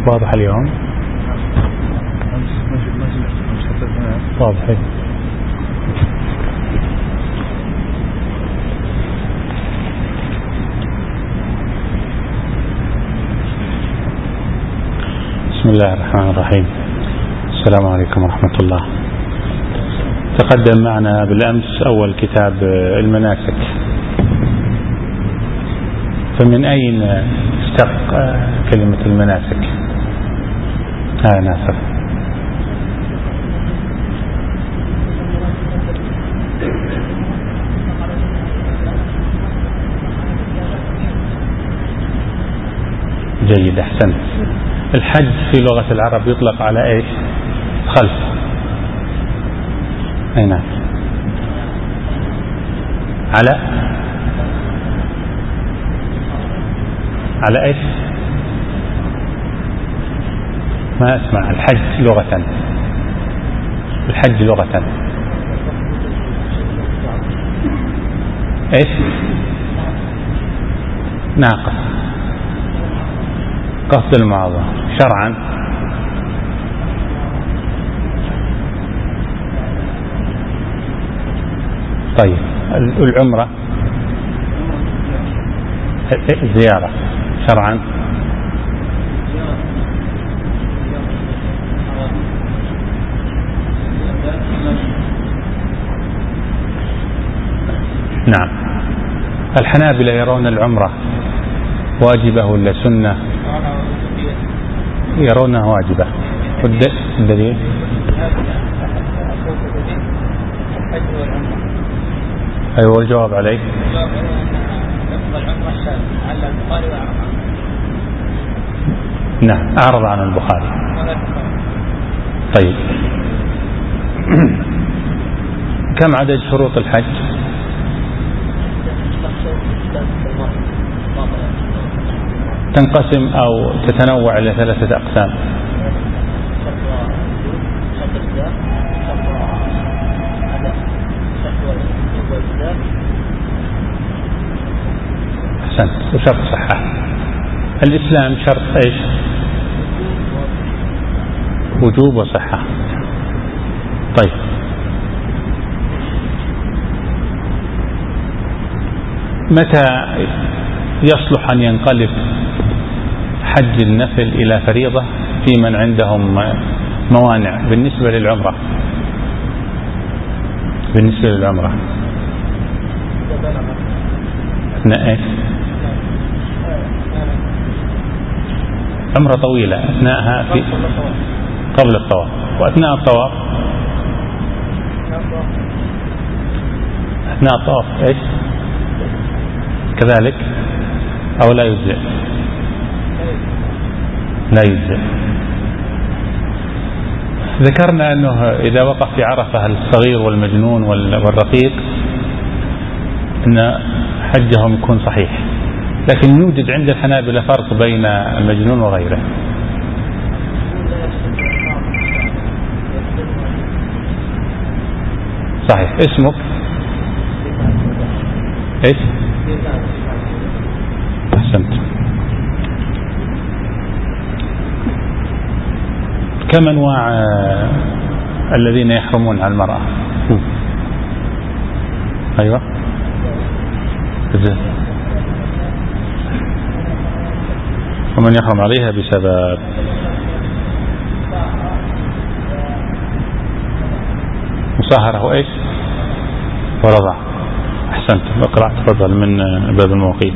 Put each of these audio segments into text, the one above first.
واضح اليوم؟ واضح. بسم الله الرحمن الرحيم. السلام عليكم ورحمة الله. تقدم معنا بالأمس أول كتاب المناسك. فمن أين اشتق كلمة المناسك؟ ناصر. جيد، أحسنت. الحج في لغة العرب يطلق على إيش؟ خلف. أي نعم. على إيش؟ ما أسمع. الحج لغة. الحج لغة إيش؟ ناقة. قصد المعظم. شرعا طيب. العمرة زيارة. شرعا نعم. الحنابلة يرون العمرة واجبة ولا سنة؟ يرونها واجبة. الدليل؟ أيوة، الجواب عليه نعم، أعرض عن البخاري. طيب. كم عدد شروط الحج؟ تنقسم أو تتنوع إلى 3 أقسام. أحسنت. وشرط صحة. الإسلام شرط إيش؟ وجوب وصحة. طيب. متى يصلح أن ينقلب حج النفل إلى فريضة في من عندهم موانع بالنسبة للعمرة؟ بالنسبة للعمرة أثناء إيش؟ عمرة طويلة أثناءها في قبل الطواف وأثناء الطواف. أثناء الطواف إيش؟ كذلك أو لا يجزئ؟ لا يجزئ. ذكرنا أنه إذا وقف في عرفة الصغير والمجنون والرقيق أن حجهم يكون صحيح، لكن يوجد عند الحنابلة فرق بين المجنون وغيره. صحيح. اسمك ايش؟ احسنت. كم انواع الذين يحرمون على المرأة؟ ايوه. ومن يحرم عليها بسبب مصاهرة وايش؟ ورضع. احسنت. اقرأ تفضل من باب المواقيت.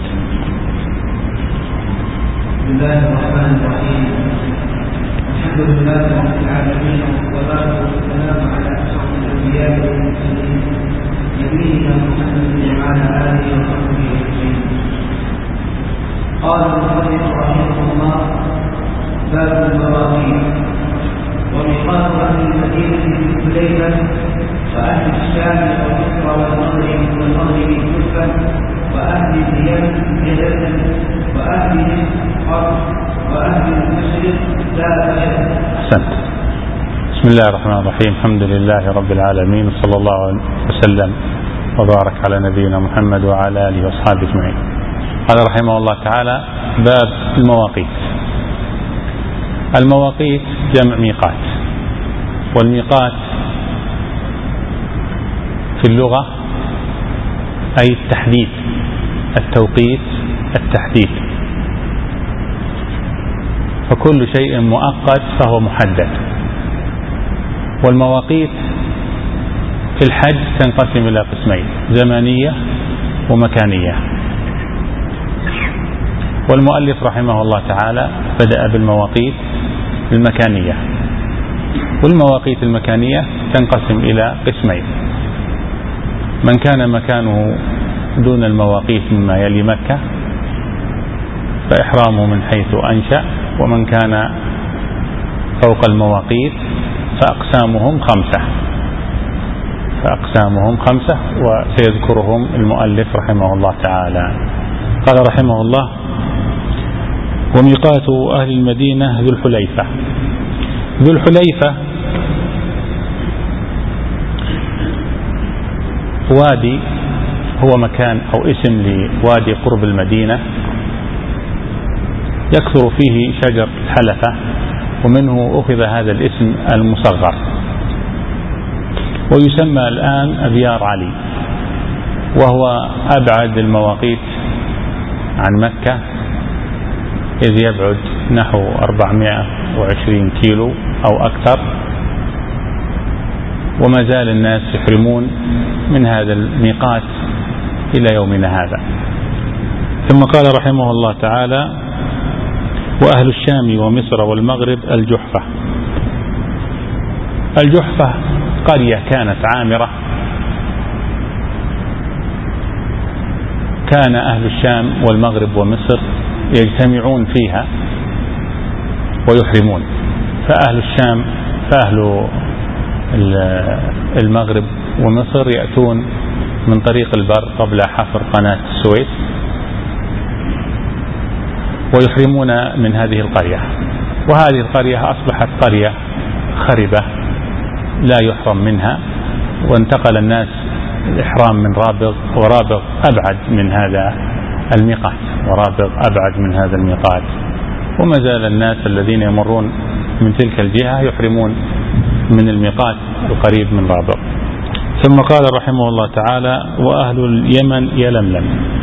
بسم الله الرحمن الرحيم. الحمد لله رب العالمين، والصلاة والسلام على أشرف الأنبياء والمرسلين نبينا محمد وعلى آله وصحبه أجمعين. قال المصنف رحمه الله: باب المواقيت. وميقات أهل المدينة بالحديبة، وأهل الشام ومصر والمغرب كفا، وأهل اليمن جدة، وأهل الأرض، وأهل المشرق لا بشر. أحسنت. بسم الله الرحمن الرحيم. الحمد لله رب العالمين، صلى الله وسلم وبارك على نبينا محمد وعلى آله وأصحابه أجمعين. قال رحمه الله تعالى: باب المواقيت. المواقيت جمع ميقات، والميقات في اللغة أي التحديد، التوقيت، التحديد، فكل شيء مؤقت فهو محدد. والمواقيت في الحج تنقسم إلى قسمين: زمنية ومكانية. والمؤلف رحمه الله تعالى بدأ بالمواقيت المكانية. والمواقيت المكانية تنقسم إلى قسمين: من كان مكانه دون المواقيت مما يلي مكة فإحرامه من حيث أنشأ، ومن كان فوق المواقيت فأقسامهم خمسة وسيذكرهم المؤلف رحمه الله تعالى. قال رحمه الله: وميقات أهل المدينة ذو الحليفة. ذو الحليفة وادي، هو مكان أو اسم لوادي قرب المدينة يكثر فيه شجر الحلفة، ومنه أخذ هذا الاسم المصغر، ويسمى الآن أبيار علي، وهو أبعد المواقيت عن مكة، إذ يبعد نحو 420 كيلو أو أكثر، وما زال الناس يحرمون من هذا الميقات إلى يومنا هذا. ثم قال رحمه الله تعالى: وأهل الشام ومصر والمغرب الجحفة. الجحفة قرية كانت عامرة، كان أهل الشام والمغرب ومصر يجتمعون فيها ويحرمون، فأهل الشام فأهل المغرب ومصر يأتون من طريق البر قبل حفر قناة السويس ويحرمون من هذه القرية. وهذه القرية أصبحت قرية خربة لا يحرم منها، وانتقل الناس الإحرام من رابغ، ورابغ أبعد من هذا الميقات، وما زال الناس الذين يمرون من تلك الجهة يحرمون من الميقات القريب من رابغ. ثم قال رحمه الله تعالى: وأهل اليمن يلملم.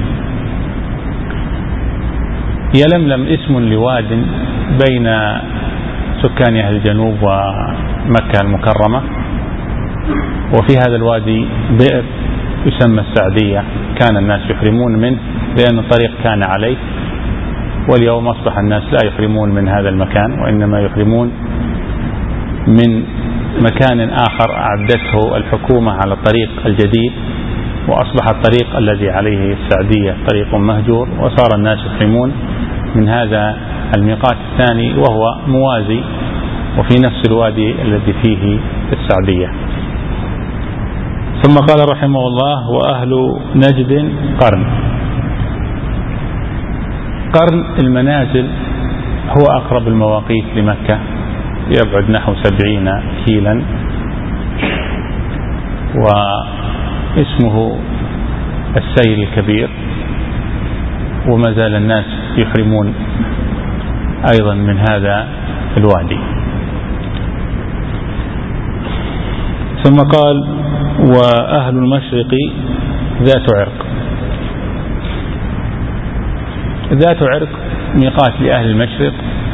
يلملم اسم لواد بين سكان أهل الجنوب ومكة المكرمة، وفي هذا الوادي بئر يسمى السعدية، كان الناس يحرمون منه لأن الطريق كان عليه، واليوم أصبح الناس لا يحرمون من هذا المكان، وإنما يحرمون من مكان آخر أعدته الحكومة على الطريق الجديد، وأصبح الطريق الذي عليه السعدية طريق مهجور، وصار الناس يحرمون من هذا الميقات الثاني وهو موازي وفي نفس الوادي الذي فيه السعدية. ثم قال رحمه الله: وأهل نجد قرن. قرن المنازل هو أقرب المواقيت لمكة، يبعد نحو 70 كيلا، واسمه السيل الكبير، وما زال الناس يحرمون أيضا من هذا الوادي. ثم قال: وأهل المشرق ذات عرق. ذات عرق ميقات لأهل المشرق،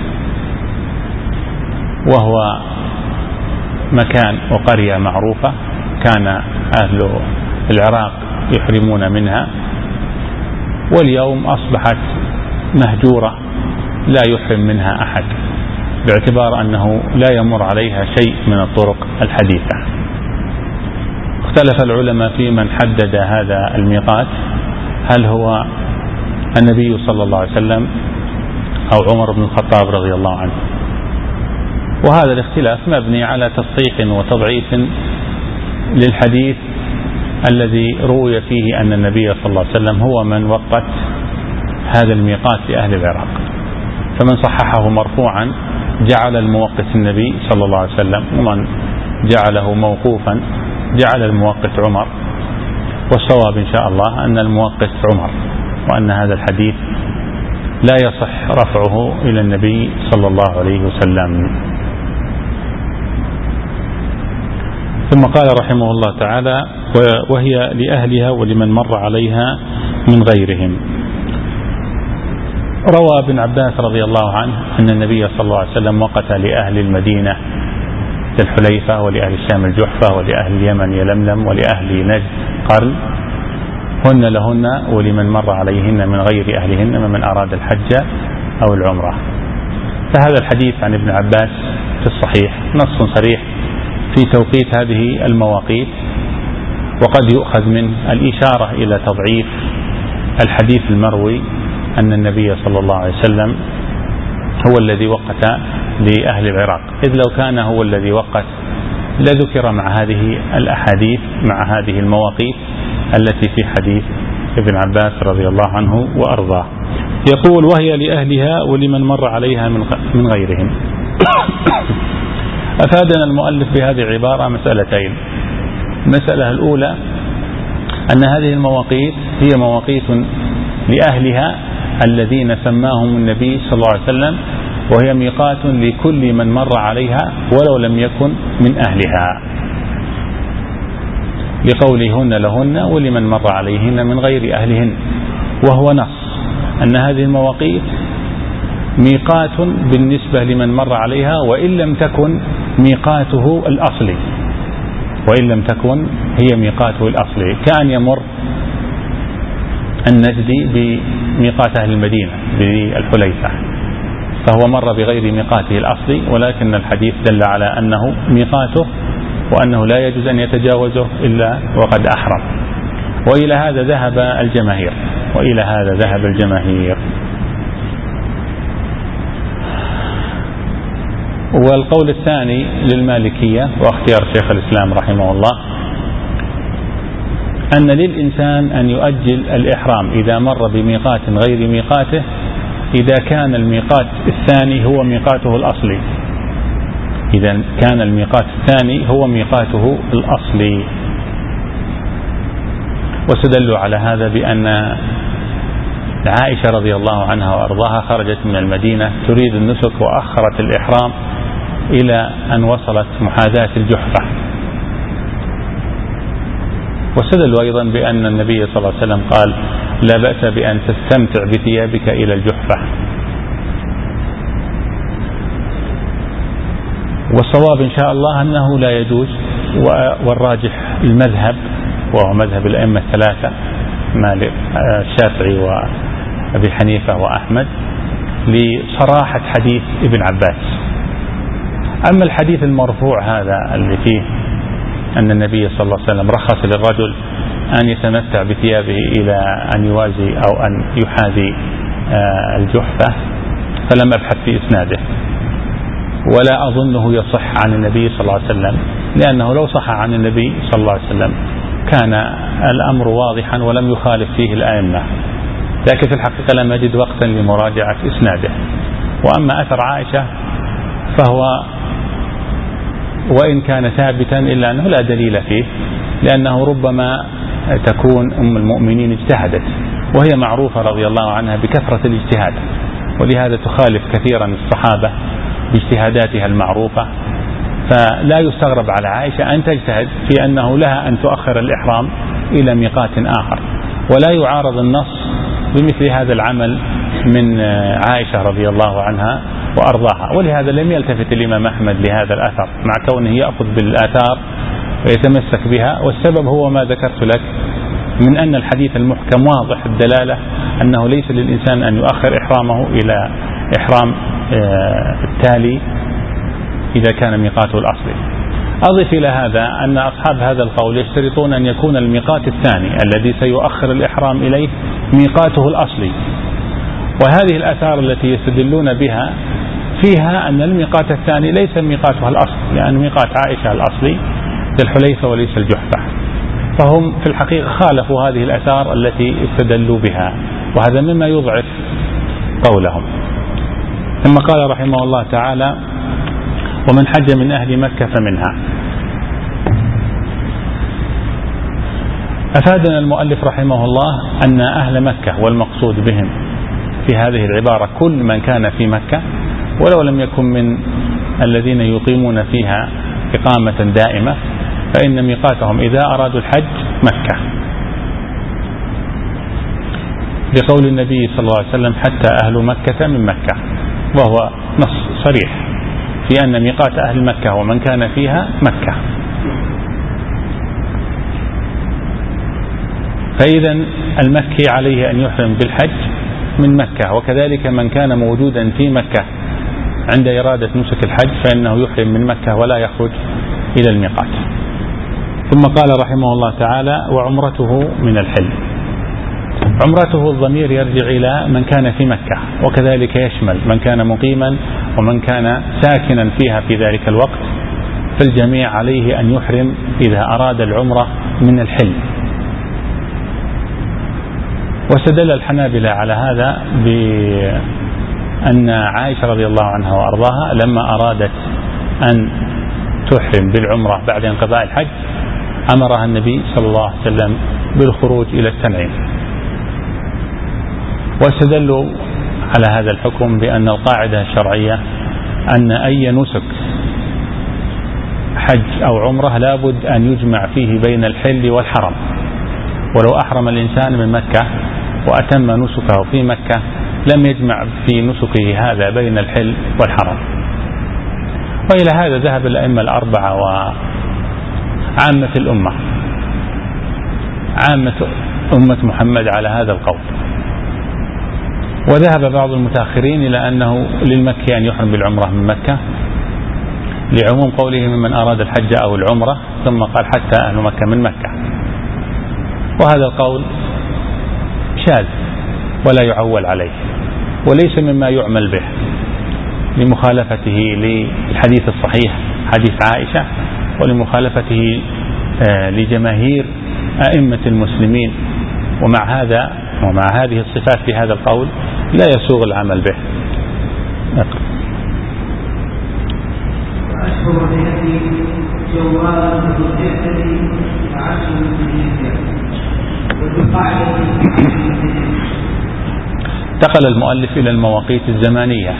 وهو مكان وقرية معروفة كان أهل العراق يحرمون منها، واليوم أصبحت مهجورة لا يحرم منها أحد، باعتبار أنه لا يمر عليها شيء من الطرق الحديثة. اختلف العلماء في من حدد هذا الميقات، هل هو النبي صلى الله عليه وسلم أو عمر بن الخطاب رضي الله عنه، وهذا الاختلاف مبني على تصحيح وتضعيف للحديث الذي روي فيه أن النبي صلى الله عليه وسلم هو من وقت هذا الميقات لأهل العراق، فمن صححه مرفوعا جعل الموقت النبي صلى الله عليه وسلم، ومن جعله موقوفا جعل الموقت عمر، والصواب إن شاء الله أن الموقت عمر، وأن هذا الحديث لا يصح رفعه إلى النبي صلى الله عليه وسلم. ثم قال رحمه الله تعالى: وهي لأهلها ولمن مر عليها من غيرهم. روى ابن عباس رضي الله عنه أن النبي صلى الله عليه وسلم وقت لأهل المدينة الحليفة، ولأهل الشام الجحفة، ولأهل اليمن يلملم، ولأهل نجد قرن، هن لهن ولمن مر عليهن من غير أهلهن ممن أراد الحج أو العمرة. فهذا الحديث عن ابن عباس في الصحيح نص صريح في توقيت هذه المواقيت، وقد يؤخذ من الإشارة إلى تضعيف الحديث المروي أن النبي صلى الله عليه وسلم هو الذي وقت لأهل العراق، إذ لو كان هو الذي وقت لذكر مع هذه الأحاديث مع هذه المواقيت التي في حديث ابن عباس رضي الله عنه وأرضاه. يقول: وهي لأهلها ولمن مر عليها من غيرهم. أفادنا المؤلف بهذه العبارة مسألتين. المسألة الأولى أن هذه المواقيت هي مواقيت لأهلها الذين سماهم النبي صلى الله عليه وسلم، وهي ميقات لكل من مر عليها ولو لم يكن من أهلها، لقولهن لهن ولمن مر عليهن من غير أهلهن. وهو نص أن هذه المواقيت ميقات بالنسبة لمن مر عليها، وإن لم تكن ميقاته الأصلي، وإن لم تكن هي ميقاته الأصلي، كأن يمر النجدي بميقات أهل المدينة بالحليفة، فهو مر بغير ميقاته الأصلي، ولكن الحديث دل على أنه ميقاته وأنه لا يجوز أن يتجاوزه إلا وقد أحرم. وإلى هذا ذهب الجماهير. والقول الثاني للمالكية واختيار شيخ الإسلام رحمه الله أن للإنسان أن يؤجل الإحرام إذا مر بميقات غير ميقاته إذا كان الميقات الثاني هو ميقاته الأصلي، إذا كان الميقات الثاني هو ميقاته الأصلي. واستدلوا على هذا بأن عائشة رضي الله عنها وأرضاها خرجت من المدينة تريد النسك وأخرت الإحرام إلى أن وصلت محاذاة الجحفة. واستدلوا أيضا بأن النبي صلى الله عليه وسلم قال: لا بأس بأن تستمتع بثيابك إلى الجحفة. والصواب إن شاء الله أنه لا يجوز، والراجح المذهب وهو مذهب الأئمة الثلاثة مالك الشافعي وأبي حنيفة وأحمد لصراحة حديث ابن عباس. أما الحديث المرفوع هذا اللي فيه أن النبي صلى الله عليه وسلم رخص للرجل أن يتمتع بثيابه إلى أن يوازي أو أن يحاذي الجحفة، فلم أبحث في إسناده، ولا أظنه يصح عن النبي صلى الله عليه وسلم، لأنه لو صح عن النبي صلى الله عليه وسلم كان الأمر واضحا ولم يخالف فيه الأئمة، لكن في الحقيقة لم أجد وقتا لمراجعة إسناده. وأما أثر عائشة فهو وإن كان ثابتا إلا أنه لا دليل فيه، لأنه ربما تكون أم المؤمنين اجتهدت، وهي معروفة رضي الله عنها بكثرة الاجتهاد، ولهذا تخالف كثيرا الصحابة باجتهاداتها المعروفة. فلا يستغرب على عائشة أن تجتهد في أنه لها أن تؤخر الإحرام إلى ميقات آخر، ولا يعارض النص بمثل هذا العمل من عائشة رضي الله عنها وأرضاها. ولهذا لم يلتفت الإمام أحمد لهذا الأثر مع كونه يأخذ بالآثار ويتمسك بها، والسبب هو ما ذكرت لك من أن الحديث المحكم واضح الدلالة أنه ليس للإنسان أن يؤخر إحرامه إلى إحرام التالي إذا كان ميقاته الأصلي. أضف إلى هذا أن أصحاب هذا القول يشترطون أن يكون الميقات الثاني الذي سيؤخر الإحرام إليه ميقاته الأصلي، وهذه الآثار التي يستدلون بها فيها أن الميقات الثاني ليس ميقاتها الأصلي، لأن ميقات عائشة الأصلي الحليفة وليس الجحفة، فهم في الحقيقة خالفوا هذه الآثار التي استدلوا بها، وهذا مما يضعف قولهم. ثم قال رحمه الله تعالى: ومن حج من أهل مكة فمنها. أفادنا المؤلف رحمه الله أن أهل مكة والمقصود بهم في هذه العبارة كل من كان في مكة ولو لم يكن من الذين يقيمون فيها إقامة دائمة، فإن ميقاتهم إذا أرادوا الحج مكة، لقول النبي صلى الله عليه وسلم حتى أهل مكة من مكة، وهو نص صريح في أن ميقات أهل مكة ومن كان فيها مكة. فإذا المكي عليه أن يحرم بالحج من مكة، وكذلك من كان موجودا في مكة عند إرادة نسك الحج فإنه يحرم من مكة ولا يخرج إلى الميقات. ثم قال رحمه الله تعالى: وعمرته من الحل. عمرته الضمير يرجع إلى من كان في مكة، وكذلك يشمل من كان مقيما ومن كان ساكنا فيها في ذلك الوقت، فالجميع عليه أن يحرم إذا أراد العمرة من الحل. واستدل الحنابلة على هذا بأن عائشة رضي الله عنها وأرضاها لما أرادت أن تحرم بالعمرة بعد انقضاء الحج أمرها النبي صلى الله عليه وسلم بالخروج إلى التنعيم. واستدلوا على هذا الحكم بأن القاعدة الشرعية أن أي نسك حج أو عمرة لابد أن يجمع فيه بين الحل والحرم، ولو أحرم الإنسان من مكة وأتم نسكه في مكة لم يجمع في نسكه هذا بين الحل والحرم. وإلى هذا ذهب الأئمة الأربعة وعامة الأمة، عامة أمة محمد على هذا القول. وذهب بعض المتأخرين إلى أنه للمكي أن يحرم بالعمرة من مكة لعموم قوله ممن أراد الحج أو العمرة، ثم قال حتى أهل مكة من مكة. وهذا القول شاذ ولا يعول عليه، وليس مما يعمل به لمخالفته للحديث الصحيح حديث عائشة، ولمخالفته لجماهير أئمة المسلمين. ومع هذا ومع هذه الصفات في هذا القول لا يسوغ العمل به. وأشهر الهدي جوال الهدي وعشر الهدي وذقاعدة. انتقل المؤلف إلى المواقيت الزمانية،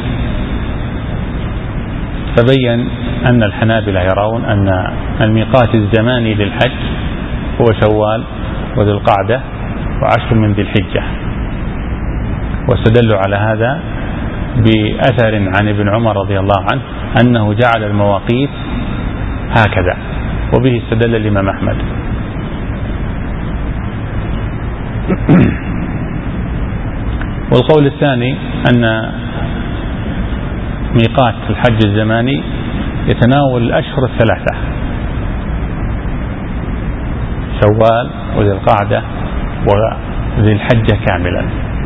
فبين أن الحنابلة يرون أن الميقات الزماني للحج هو شوال وذي القعدة وعشر من ذي الحجة. واستدلوا على هذا بأثر عن ابن عمر رضي الله عنه أنه جعل المواقيت هكذا، وبه استدل الإمام أحمد. والقول الثاني أن ميقات الحج الزماني يتناول الأشهر الثلاثة، شوال وذي القعدة وذي الحجة كاملا.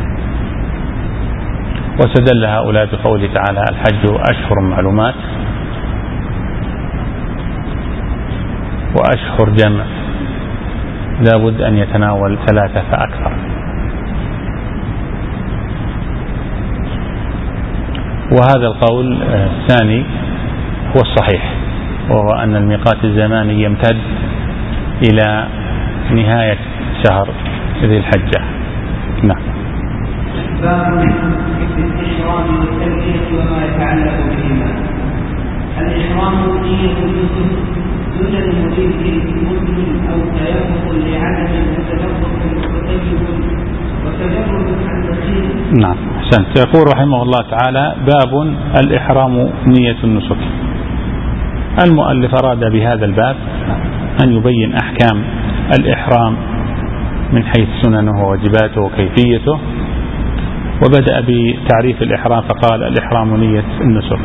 واستدل هؤلاء بقوله تعالى: الحج أشهر معلومات، وأشهر جمع لا بد أن يتناول ثلاثة فأكثر. وهذا القول الثاني هو الصحيح، وهو أن الميقات الزماني يمتد إلى نهاية شهر ذي الحجة. نعم. باب الإحرام والتلبية وما يتعلق بهما. الإحرام نية النسك دون المريد مسلم أو تيمم لعدم وتدبر وتجرد عن دخيل. نعم أحسنت. يقول رحمه الله تعالى: باب الإحرام نية النسك. المؤلف أراد بهذا الباب أن يبين أحكام الإحرام من حيث سننه وواجباته وكيفيته، وبدأ بتعريف الإحرام فقال: الإحرام نية النسك.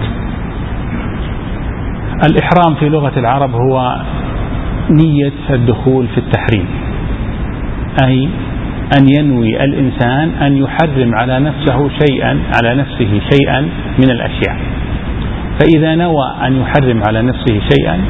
الإحرام في لغة العرب هو نية الدخول في التحريم، أي أن ينوي الإنسان أن يحرم على نفسه شيئا من الأشياء. فإذا نوى أن يحرم على نفسه شيئا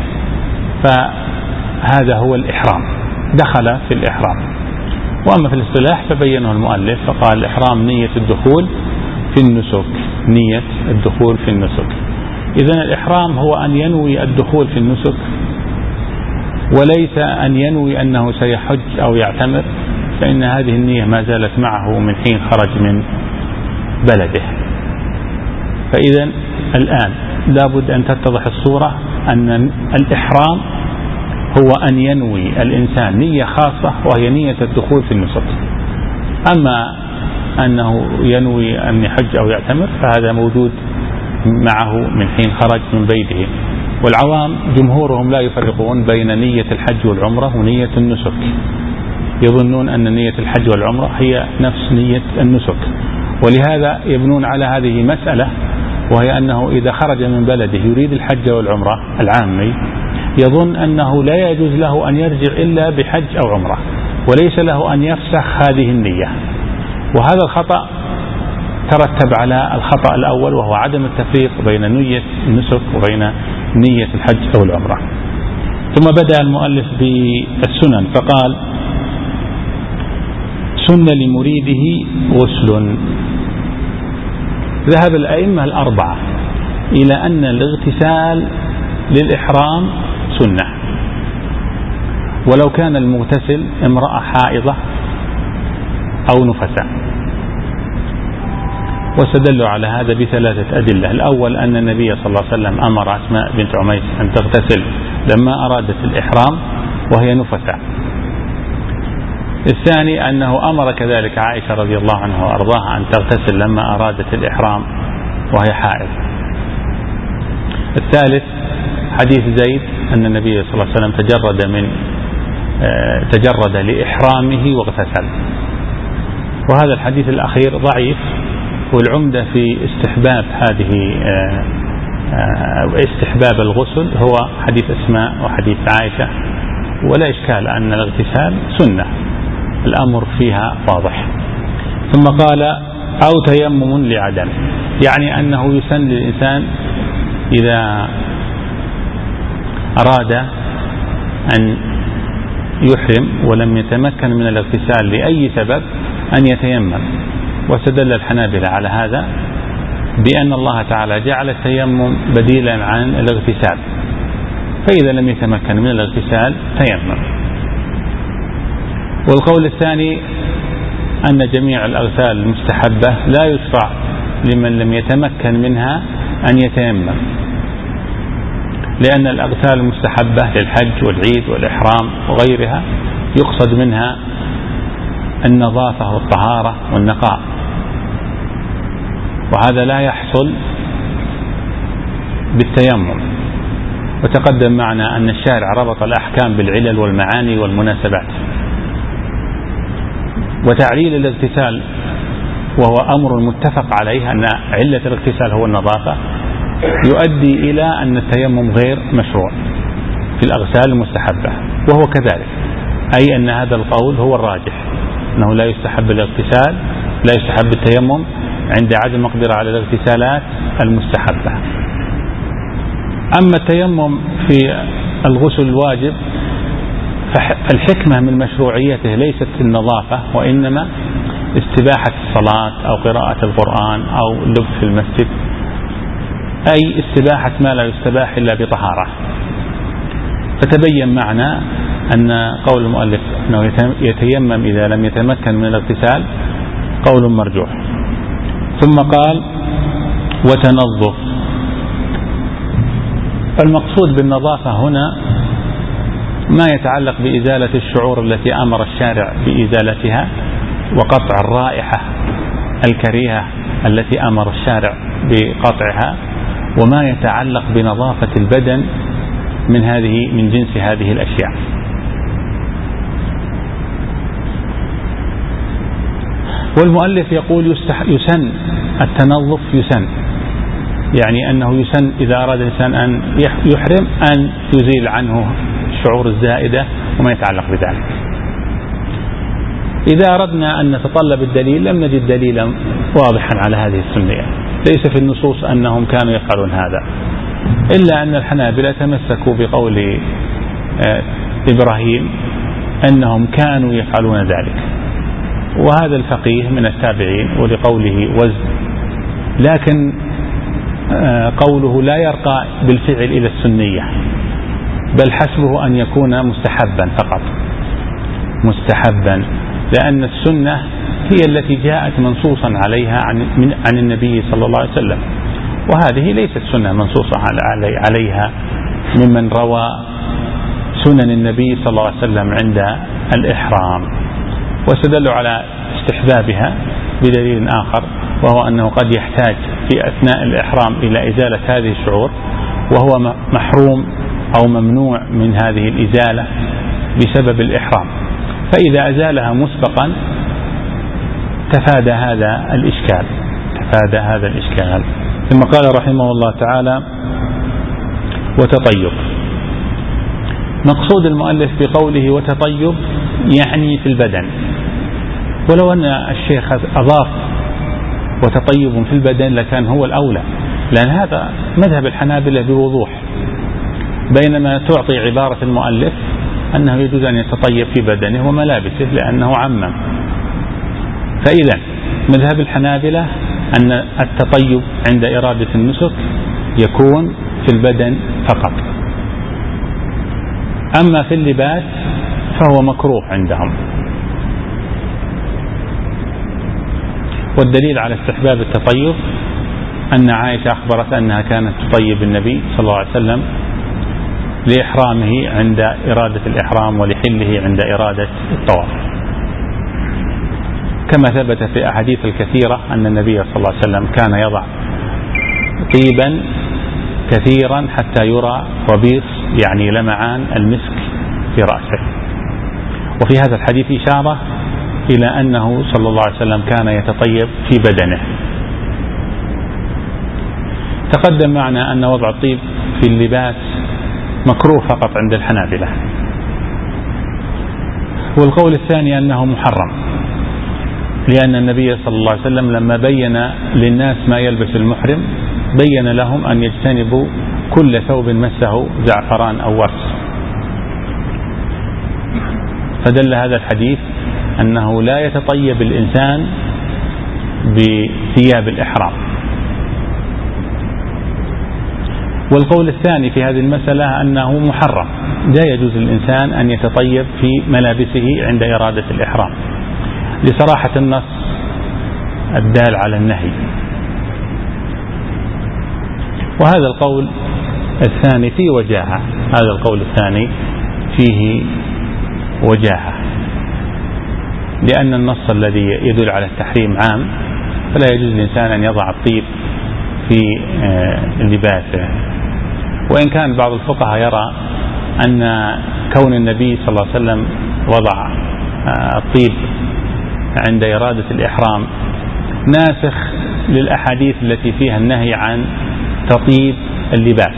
فهذا هو الإحرام، دخل في الإحرام. وأما في الاصطلاح فبينه المؤلف فقال: الإحرام نية الدخول في النسك، نية الدخول في النسك. إذن الإحرام هو أن ينوي الدخول في النسك، وليس أن ينوي أنه سيحج أو يعتمر، فإن هذه النية ما زالت معه من حين خرج من بلده. فإذا الآن لابد أن تتضح الصورة أن الإحرام هو أن ينوي الإنسان نية خاصة وهي نية الدخول في النسك. أما أنه ينوي أن يحج أو يعتمر فهذا موجود معه من حين خرج من بيته. والعوام جمهورهم لا يفرقون بين نية الحج والعمرة ونية النسك، يظنون أن نية الحج والعمرة هي نفس نية النسك، ولهذا يبنون على هذه مسألة، وهي أنه إذا خرج من بلده يريد الحج والعمرة العامي يظن أنه لا يجوز له أن يرجع إلا بحج أو عمرة، وليس له أن يفسخ هذه النية. وهذا الخطأ ترتب على الخطأ الأول، وهو عدم التفريق بين نية النسك وبين نية الحج أو العمرة. ثم بدأ المؤلف بالسنن فقال: سن لمريده غسل. ذهب الأئمة الأربعة إلى أن الاغتسال للإحرام سنة، ولو كان المغتسل امرأة حائضة أو نفساء. واستدلوا على هذا بثلاثة أدلة. الأول أن النبي صلى الله عليه وسلم أمر أسماء بنت عميس أن تغتسل لما أرادت الإحرام وهي نفساء. الثاني أنه أمر كذلك عائشة رضي الله عنها وأرضاها أن تغتسل لما أرادت الإحرام وهي حائض. الثالث حديث زيد أن النبي صلى الله عليه وسلم تجرد لإحرامه واغتسل. وهذا الحديث الأخير ضعيف، والعمدة في استحباب استحباب الغسل هو حديث أسماء وحديث عائشة، ولا إشكال أن الاغتسال سنة، الأمر فيها واضح. ثم قال: أو تيمم لعدم، يعني أنه يسن للإنسان إذا أراد أن يحرم ولم يتمكن من الاغتسال لأي سبب أن يتيمم. واستدل الحنابلة على هذا بأن الله تعالى جعل التيمم بديلا عن الاغتسال، فإذا لم يتمكن من الاغتسال تيمم. والقول الثاني أن جميع الأغسال المستحبة لا يشرع لمن لم يتمكن منها أن يتيمم، لأن الأغسال المستحبة للحج والعيد والإحرام وغيرها يقصد منها النظافة والطهارة والنقاء، وهذا لا يحصل بالتيمم. وتقدم معنا أن الشارع ربط الأحكام بالعلل والمعاني والمناسبات. وتعليل الاغتسال وهو أمر متفق عليه أن علة الاغتسال هو النظافة، يؤدي إلى أن التيمم غير مشروع في الأغسال المستحبة، وهو كذلك، أي أن هذا القول هو الراجح، أنه لا يستحب الاغتسال، لا يستحب التيمم عند عدم مقدرة على الاغتسالات المستحبة. أما التيمم في الغسل الواجب فالحكمة من مشروعيته ليست النظافة، وإنما استباحة الصلاة أو قراءة القرآن أو اللبث في المسجد، أي استباحة ما لا يستباح إلا بطهارة. فتبين معنا أن قول المؤلف أنه يتيمم إذا لم يتمكن من الاغتسال قول مرجوح. ثم قال: وتنظف. المقصود بالنظافة هنا ما يتعلق بإزالة الشعور التي أمر الشارع بإزالتها، وقطع الرائحة الكريهة التي أمر الشارع بقطعها، وما يتعلق بنظافة البدن من جنس هذه الأشياء. والمؤلف يقول يسن التنظف، يسن يعني أنه يسن إذا أراد الإنسان أن يحرم أن يزيل عنه الشعور الزائدة وما يتعلق بذلك. إذا أردنا أن نتطلب الدليل لم نجد دليلا واضحا على هذه السنية، ليس في النصوص أنهم كانوا يفعلون هذا، إلا أن الحنابلة تمسكوا بقول إبراهيم أنهم كانوا يفعلون ذلك، وهذا الفقيه من التابعين ولقوله وزن، لكن قوله لا يرقى بالفعل إلى السنية، بل حسبه أن يكون مستحبا فقط، مستحبا، لأن السنة هي التي جاءت منصوصا عليها عن النبي صلى الله عليه وسلم، وهذه ليست سنة منصوصة عليها ممن روى سنن النبي صلى الله عليه وسلم عند الإحرام، واستدلوا على استحبابها بدليل آخر، وهو أنه قد يحتاج في أثناء الإحرام إلى إزالة هذه الشعور، وهو محروم أو ممنوع من هذه الإزالة بسبب الإحرام، فإذا أزالها مسبقا تفادى هذا الإشكال. ثم قال رحمه الله تعالى: وتطيب. مقصود المؤلف بقوله وتطيب يعني في البدن، ولو أن الشيخ أضاف وتطيب في البدن لكان هو الأولى، لأن هذا مذهب الحنابلة بوضوح، بينما تعطي عبارة المؤلف أنه يجوز أن يتطيب في بدنه وملابسه لأنه عمم. فإذا مذهب الحنابلة أن التطيب عند إرادة النسك يكون في البدن فقط، أما في اللباس فهو مكروه عندهم. والدليل على استحباب التطيب أن عائشة أخبرت أنها كانت تطيب النبي صلى الله عليه وسلم لإحرامه عند إرادة الإحرام ولحله عند إرادة الطواف، كما ثبت في أحاديث الكثيرة أن النبي صلى الله عليه وسلم كان يضع طيبا كثيرا حتى يرى ربيص يعني لمعان المسك في رأسه. وفي هذا الحديث إشارة إلى أنه صلى الله عليه وسلم كان يتطيب في بدنه. تقدم معنا أن وضع الطيب في اللباس مكروه فقط عند الحنابلة. والقول الثاني أنه محرم، لأن النبي صلى الله عليه وسلم لما بين للناس ما يلبس المحرم بين لهم أن يجتنبوا كل ثوب مسه زعفران أو ورس، فدل هذا الحديث أنه لا يتطيب الإنسان بثياب الإحرام. والقول الثاني في هذه المسألة أنه محرم، لا يجوز للإنسان أن يتطيب في ملابسه عند إرادة الإحرام لصراحة النص الدال على النهي. وهذا القول الثاني فيه وجاهة، هذا القول الثاني فيه وجاهة، لأن النص الذي يدل على التحريم عام، فلا يجوز للإنسان أن يضع الطيب في لباسه. وإن كان بعض الفقهاء يرى أن كون النبي صلى الله عليه وسلم وضع الطيب عند إرادة الإحرام ناسخ للأحاديث التي فيها النهي عن تطيب اللباس،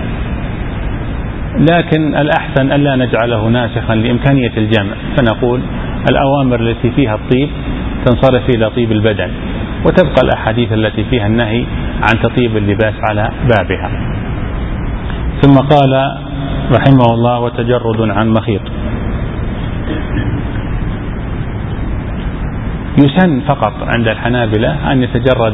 لكن الأحسن ألا نجعله ناسخا لإمكانية الجمع، فنقول الأوامر التي فيها الطيب تنصرف إلى طيب البدن، وتبقى الأحاديث التي فيها النهي عن تطيب اللباس على بابها. ثم قال رحمه الله: وتجرد عن مخيط. يسن فقط عند الحنابلة أن يتجرد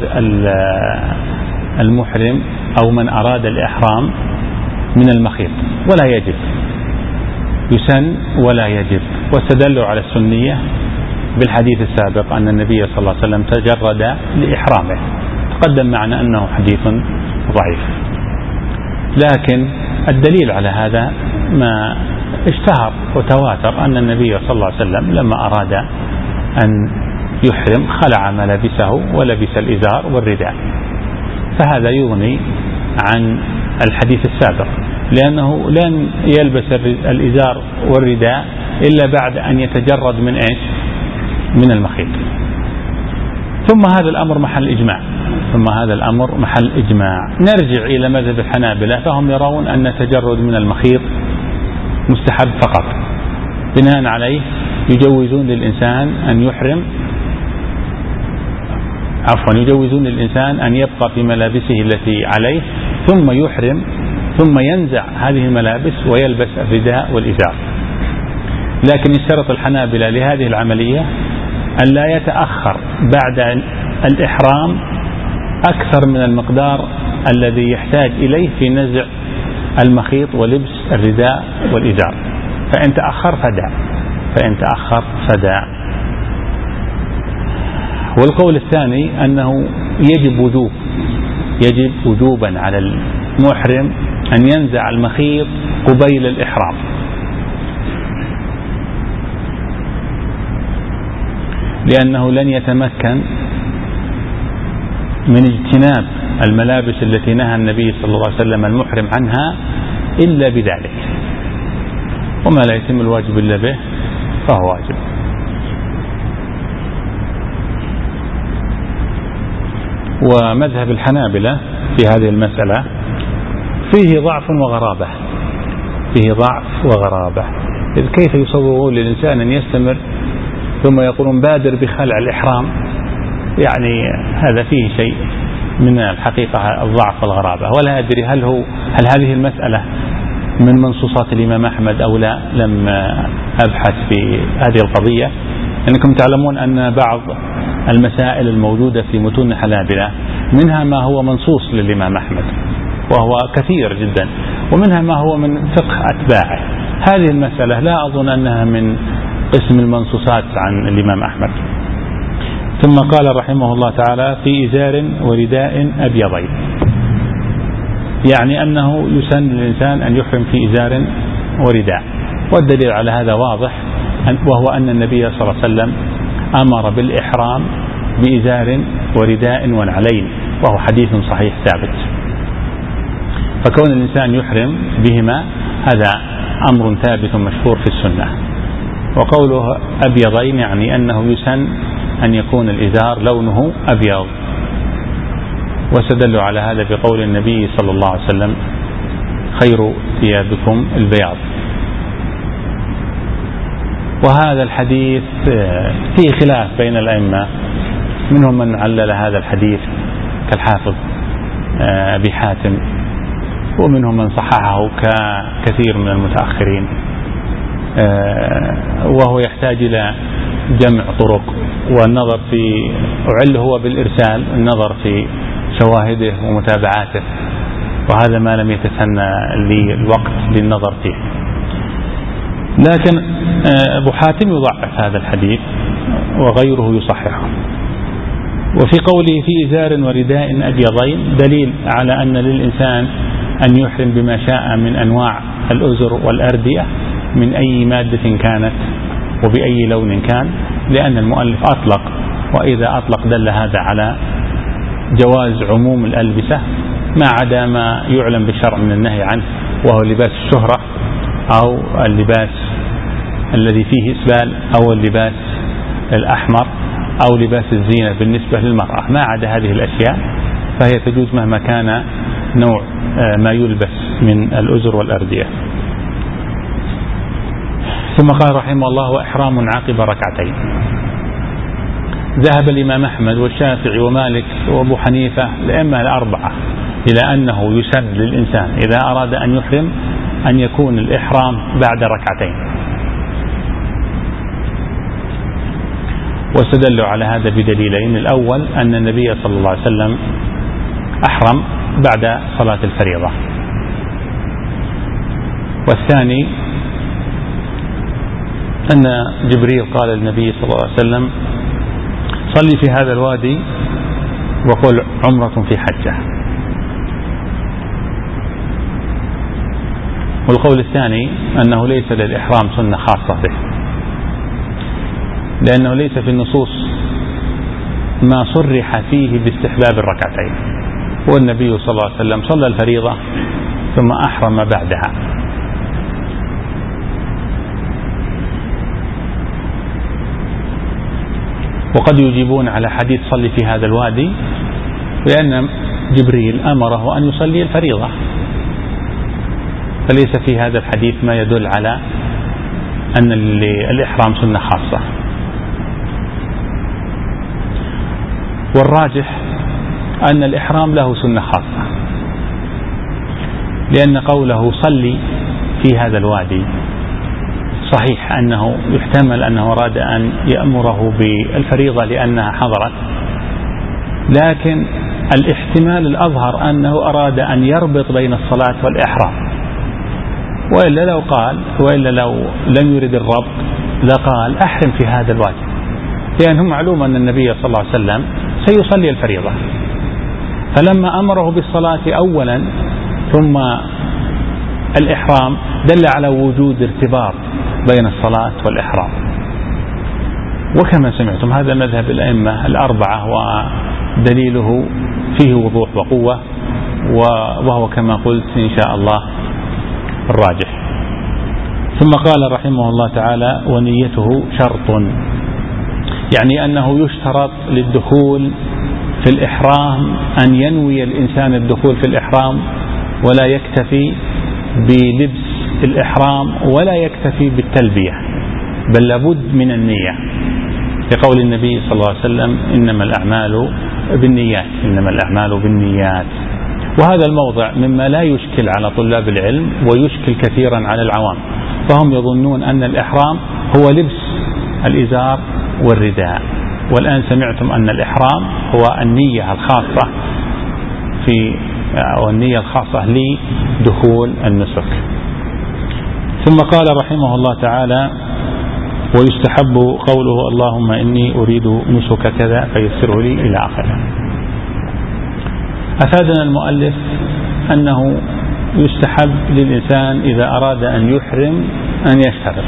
المحرم أو من أراد الإحرام من المخيط، ولا يجب، يسن ولا يجب. واستدلوا على السنية بالحديث السابق أن النبي صلى الله عليه وسلم تجرد لإحرامه، تقدم معنا أنه حديث ضعيف، لكن الدليل على هذا ما اشتهر وتواتر أن النبي صلى الله عليه وسلم لما أراد أن يحرم خلع ملابسه ولبس الإزار والرداء، فهذا يغني عن الحديث السابق، لأنه لن يلبس الإزار والرداء إلا بعد أن يتجرد من إيش؟ من المخيط. ثم هذا الأمر محل إجماع. نرجع إلى مذهب الحنابلة، فهم يرون أن التجرد من المخيط مستحب فقط، بناء عليه يجوزون للإنسان أن يبقى في ملابسه التي عليه ثم يحرم، ثم ينزع هذه الملابس ويلبس الرداء والإزار. لكن اشترط الحنابلة لهذه العملية أن لا يتأخر بعد الإحرام أكثر من المقدار الذي يحتاج إليه في نزع المخيط ولبس الرداء والإزار، فإن تأخر فدع. والقول الثاني أنه يجب وجوبا على المحرم أن ينزع المخيط قبيل الإحرام، لأنه لن يتمكن من اجتناب الملابس التي نهى النبي صلى الله عليه وسلم المحرم عنها إلا بذلك، وما لا يتم الواجب إلا به فهو واجب. ومذهب الحنابلة في هذه المسألة فيه ضعف وغرابة، إذ كيف يصورون للإنسان أن يستمر ثم يقولون بادر بخلع الإحرام؟ يعني هذا فيه شيء من الحقيقة الضعف والغرابة. ولا أدري هل هذه المسألة من منصوصات الإمام أحمد أو لا، لم أبحث في هذه القضية. أنكم تعلمون أن بعض المسائل الموجودة في متون الحنابلة منها ما هو منصوص للإمام أحمد وهو كثير جدا، ومنها ما هو من فقه أتباعه. هذه المسألة لا أظن أنها من قسم المنصوصات عن الإمام أحمد. ثم قال رحمه الله تعالى: في إزار ورداء أبيضين، يعني أنه يسن للإنسان أن يحرم في إزار ورداء. والدليل على هذا واضح، وهو أن النبي صلى الله عليه وسلم أمر بالإحرام بإزار ورداء ونعلين، وهو حديث صحيح ثابت. فكون الإنسان يحرم بهما هذا أمر ثابت مشهور في السنة. وقوله أبيضين يعني أنه يسن أن يكون الإزار لونه أبيض، واستدلوا على هذا بقول النبي صلى الله عليه وسلم: خير ثيابكم البياض. وهذا الحديث فيه خلاف بين الأئمة، منهم من علل هذا الحديث كالحافظ أبي حاتم، ومنهم من صححه ككثير من المتأخرين، وهو يحتاج إلى جمع طرق والنظر في، وعله هو بالإرسال، النظر في شواهده ومتابعاته، وهذا ما لم يتسنى لي الوقت للنظر فيه. لكن أبو حاتم يضعف هذا الحديث وغيره يصححه. وفي قوله في إزار ورداء أبيضين دليل على أن للإنسان أن يحرم بما شاء من أنواع الأزر والأردية من أي مادة كانت وبأي لون كان، لأن المؤلف أطلق، وإذا أطلق دل هذا على جواز عموم الألبسة ما عدا ما يعلم بالشرع من النهي عنه، وهو لباس الشهرة أو اللباس الذي فيه إسبال أو اللباس الأحمر أو لباس الزينة بالنسبة للمرأة. ما عدا هذه الأشياء فهي تجوز مهما كان نوع ما يلبس من الأزر والأردية. ثم قال رحمه الله: وإحرام عقب ركعتين. ذهب الإمام أحمد والشافعي ومالك وأبو حنيفة الأئمة الأربعة إلى أنه يسن للإنسان إذا أراد أن يحرم أن يكون الإحرام بعد ركعتين، واستدلوا على هذا بدليلين: الأول أن النبي صلى الله عليه وسلم أحرم بعد صلاة الفريضة، والثاني أن جبريل قال للنبي صلى الله عليه وسلم: صلي في هذا الوادي وقل عمرة في حجة. والقول الثاني أنه ليس للإحرام سنة خاصة به، لأنه ليس في النصوص ما صرح فيه باستحباب الركعتين، والنبي صلى الله عليه وسلم صلى الفريضة ثم أحرم بعدها. وقد يجيبون على حديث صلي في هذا الوادي لأن جبريل أمره أن يصلي الفريضة، فليس في هذا الحديث ما يدل على أن الإحرام سنة خاصة. والراجح أن الإحرام له سنة خاصة، لأن قوله صلي في هذا الوادي صحيح أنه يحتمل أنه أراد أن يأمره بالفريضة لأنها حضرت، لكن الاحتمال الأظهر أنه أراد أن يربط بين الصلاة والإحرام، وإلا لو لم يرد الربط لقال أحرم في هذا الوادي، لأنه معلوم أن النبي صلى الله عليه وسلم سيصلي الفريضة، فلما أمره بالصلاة أولا ثم الإحرام دل على وجود ارتباط بين الصلاة والإحرام. وكما سمعتم هذا مذهب الأئمة الأربعة، ودليله فيه وضوح وقوة، وهو كما قلت إن شاء الله الراجح. ثم قال رحمه الله تعالى: ونيته شرط، يعني أنه يشترط للدخول في الإحرام أن ينوي الإنسان الدخول في الإحرام، ولا يكتفي بلبس الإحرام ولا يكتفي بالتلبية، بل لابد من النية، لقول النبي صلى الله عليه وسلم: إنما الأعمال بالنيات، إنما الأعمال بالنيات. وهذا الموضع مما لا يشكل على طلاب العلم ويشكل كثيرا على العوام، فهم يظنون أن الإحرام هو لبس الإزار والرداء، والآن سمعتم أن الإحرام هو النية الخاصة أو النية الخاصة لدخول النسك. ثم قال رحمه الله تعالى: ويستحب قوله: اللهم إني أريد نسك كذا فيسره لي، إلى آخره. أفادنا المؤلف أنه يستحب للإنسان إذا أراد أن يحرم أن يشترط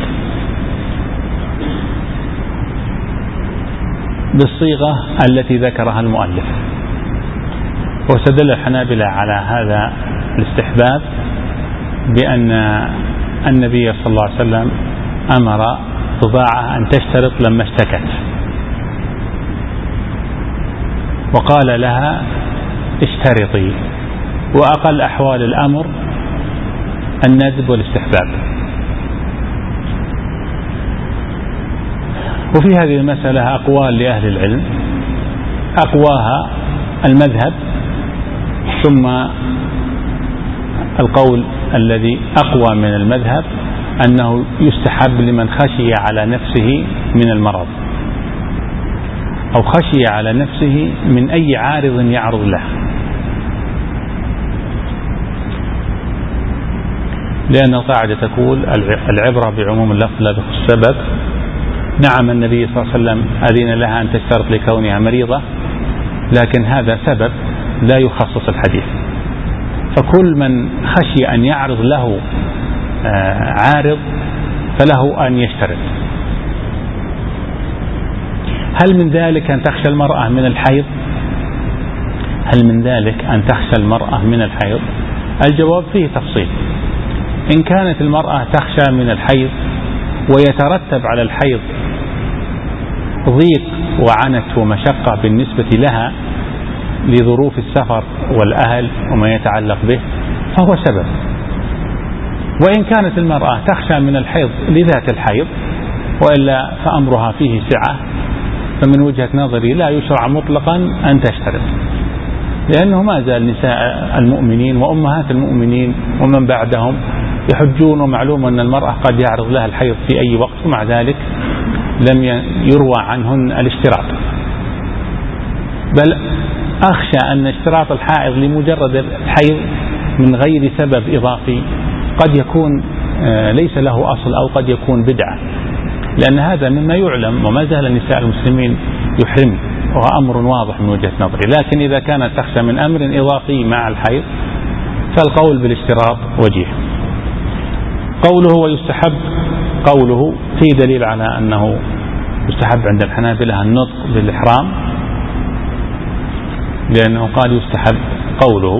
بالصيغة التي ذكرها المؤلف. واستدل الحنابلة على هذا الاستحباب بأن النبي صلى الله عليه وسلم أمر ضباعة أن تشترط لما اشتكت، وقال لها: اشترطي. وأقل أحوال الأمر الندب والاستحباب. وفي هذه المسألة أقوال لأهل العلم، أقواها المذهب، ثم القول الذي أقوى من المذهب أنه يستحب لمن خشي على نفسه من المرض أو خشي على نفسه من أي عارض يعرض له، لأن القاعدة تقول: العبرة بعموم اللفظ لا بخصوص السبب. نعم النبي صلى الله عليه وسلم أذن لها أن تشترط لكونها مريضة، لكن هذا سبب لا يخصص الحديث، فكل من خشي أن يعرض له عارض فله أن يشترط. هل من ذلك أن تخشى المرأة من الحيض؟ هل من ذلك أن تخشى المرأة من الحيض؟ الجواب فيه تفصيل. إن كانت المرأة تخشى من الحيض ويترتب على الحيض ضيق وعنت ومشقة بالنسبة لها لظروف السفر والأهل وما يتعلق به، فهو سبب. وإن كانت المرأة تخشى من الحيض لذات الحيض وإلا فأمرها فيه سعة، فمن وجهة نظري لا يشرع مطلقا أن تشترط، لأنه ما زال نساء المؤمنين وأمهات المؤمنين ومن بعدهم يحجون، ومعلوم أن المرأة قد يعرض لها الحيض في أي وقت، ومع ذلك لم يروى عنهن الاشتراط. بل أخشى أن اشتراط الحائض لمجرد الحيض من غير سبب إضافي قد يكون ليس له أصل أو قد يكون بدعة، لأن هذا مما يعلم وما زال نساء المسلمين يحرم، وهو أمر واضح من وجهة نظري. لكن إذا كانت تخشى من أمر إضافي مع الحيض فالقول بالاشتراط وجيه. قوله ويستحب، قوله في دليل على أنه يستحب عند الحنابلة النطق بالإحرام، لأنه قال يستحب قوله،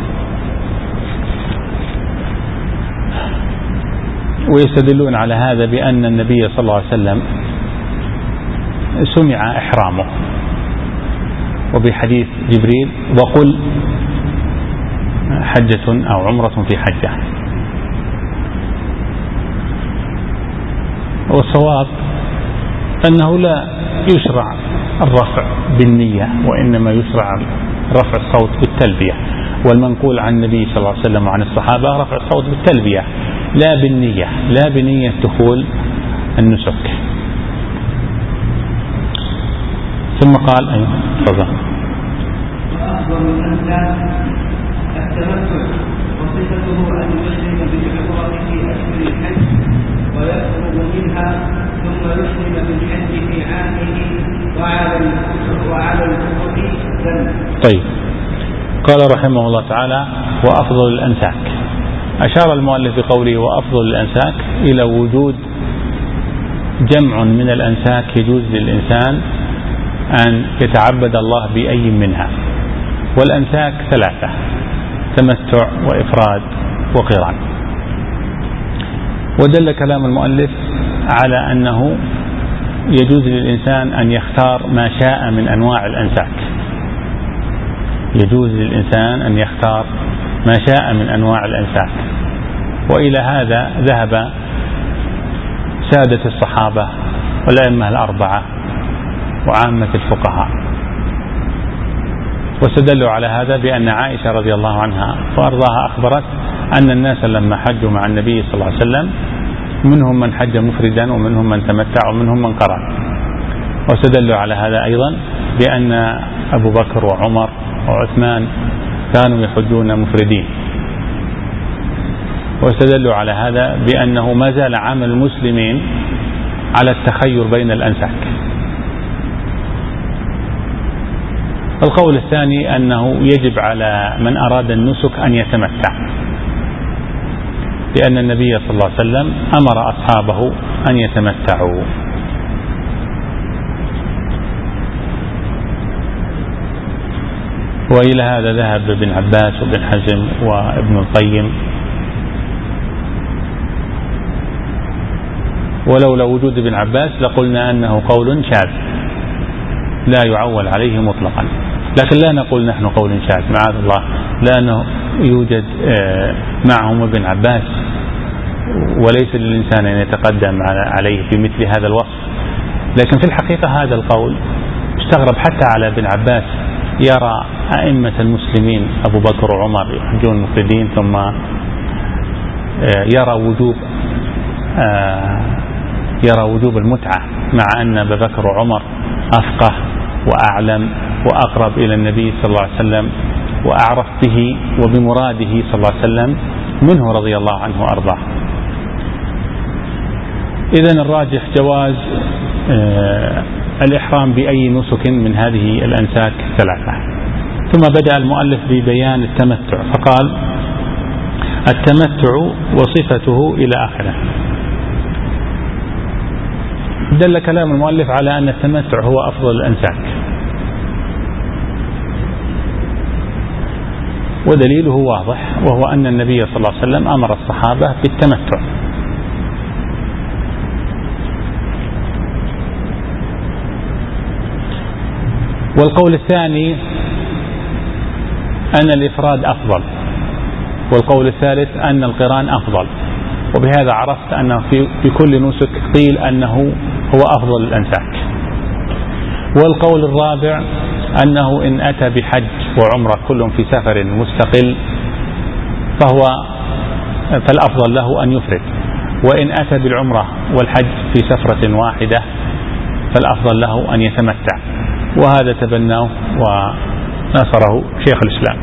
ويستدلون على هذا بأن النبي صلى الله عليه وسلم سمع إحرامه، وبحديث جبريل: وقل حجة أو عمرة في حجة. والصواب أنه لا يشرع الرفع بالنية، وإنما يشرع رفع الصوت بالتلبية، والمنقول عن النبي صلى الله عليه وسلم وعن الصحابة رفع الصوت بالتلبية لا بالنية، لا بنية دخول النسك. ثم قال: أيوه تفضل. وأفضل الأنساب التمتع، وصفته أن يشرك بالعمرة في أشهر الحج ويخرج منها ثم يحرم بالحج في عامه وعلى الكفر دم. طيب، قال رحمه الله تعالى: وأفضل الأنساك. أشار المؤلف بقوله وأفضل الأنساك إلى وجود جمع من الأنساك يجوز للإنسان أن يتعبد الله بأي منها، والأنساك ثلاثة: تمتع وإفراد وقران. ودل كلام المؤلف على أنه يجوز للإنسان أن يختار ما شاء من أنواع الأنساك، يجوز للإنسان أن يختار ما شاء من أنواع الأنساك. وإلى هذا ذهب سادة الصحابة والأئمة الأربعة وعامة الفقهاء، واستدلوا على هذا بأن عائشة رضي الله عنها وأرضاها أخبرت أن الناس لما حجوا مع النبي صلى الله عليه وسلم منهم من حج مفردا ومنهم من تمتع ومنهم من قرن. واستدلوا على هذا أيضا بأن أبو بكر وعمر وعثمان كانوا يحجون مفردين. واستدلوا على هذا بأنه ما زال عمل المسلمين على التخير بين الأنساك. القول الثاني أنه يجب على من أراد النسك أن يتمتع، لأن النبي صلى الله عليه وسلم أمر أصحابه أن يتمتعوا. وإلى هذا ذهب ابن عباس وابن حزم وابن القيم، ولولا وجود ابن عباس لقلنا أنه قول شاذ لا يعول عليه مطلقا، لكن لا نقول نحن قول شاذ معاذ الله، لأنه يوجد معهم ابن عباس وليس للإنسان أن يتقدم عليه في مثل هذا الوصف. لكن في الحقيقة هذا القول استغرب حتى على ابن عباس، يرى أئمة المسلمين أبو بكر وعمر يحجون مفردين، ثم يرى وجوب المتعة، مع أن أبا بكر وعمر أفقه وأعلم وأقرب إلى النبي صلى الله عليه وسلم وأعرف به وبمراده صلى الله عليه وسلم منه رضي الله عنه وأرضاه. إذن الراجح جواز الإحرام بأي نسك من هذه الأنساك الثلاثة. ثم بدأ المؤلف ببيان التمتع فقال: التمتع وصفته إلى آخره. دل كلام المؤلف على أن التمتع هو أفضل الأنساك، ودليله واضح، وهو أن النبي صلى الله عليه وسلم أمر الصحابة بالتمتع. والقول الثاني أن الإفراد أفضل، والقول الثالث أن القران أفضل، وبهذا عرفت أنه في كل نسك قيل أنه هو أفضل الأنساك. والقول الرابع أنه إن أتى بحج وعمرة كلهم في سفر مستقل فالأفضل له أن يفرد، وإن أتى بالعمرة والحج في سفرة واحدة فالأفضل له أن يتمتع. وهذا تبناه ونصره شيخ الإسلام.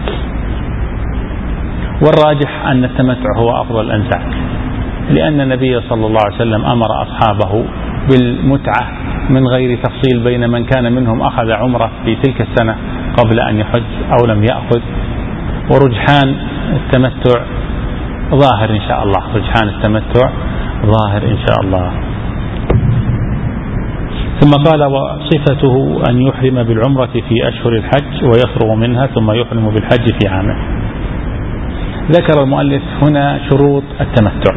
والراجح أن التمتع هو أفضل الأنساك، لأن النبي صلى الله عليه وسلم أمر أصحابه بالمتعة من غير تفصيل بين من كان منهم أخذ عمرة في تلك السنة قبل أن يحج أو لم يأخذ. ورجحان التمتع ظاهر إن شاء الله، رجحان التمتع ظاهر إن شاء الله. ثم قال: وصفته أن يحرم بالعمرة في أشهر الحج ويفرغ منها ثم يحرم بالحج في عامه. ذكر المؤلف هنا شروط التمتع،